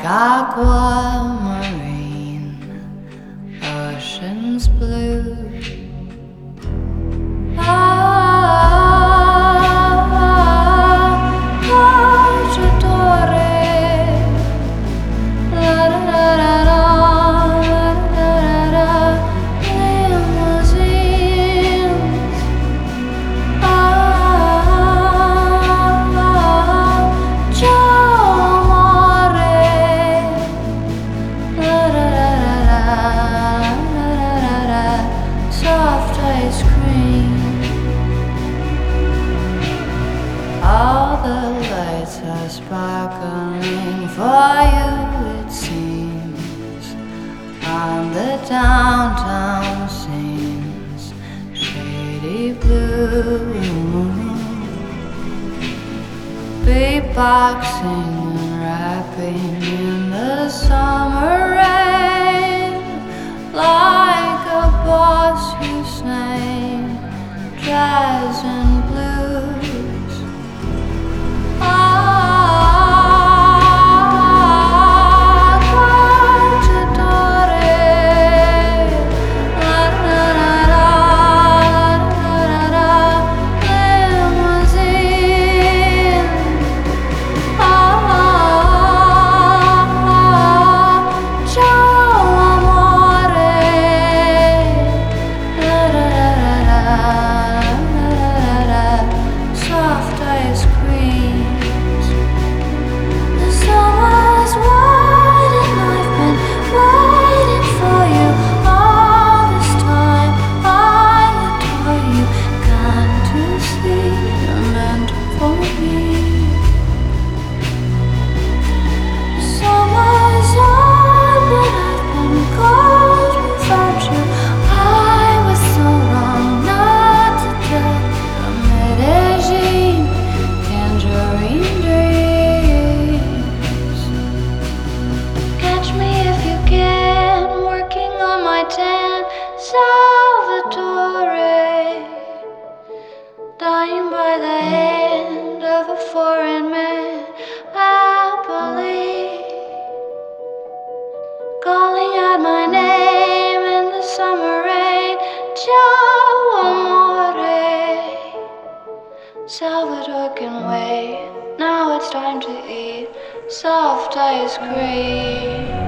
aquamarine, ocean's blue. Soft ice cream. All the lights are sparkling for you, it seems. On the downtown scenes, shady blue. Beatboxing and rapping in the summer rain, like a boss whose name jazz and blues. Soft ice creams. The summer's wide and I've been waiting for you all this time. I adore you, gone to see you're meant for me. The summer's on, but I've been cold without you. I was so wrong not to tell you. Medellin, tangerine dreams. Catch me if you can, working on my tan. Salvatore, dying by the hand of a foreign man. Happily calling out my name in the summer rain. Ciao amore. Salvador can wait. Now it's time to eat soft ice cream.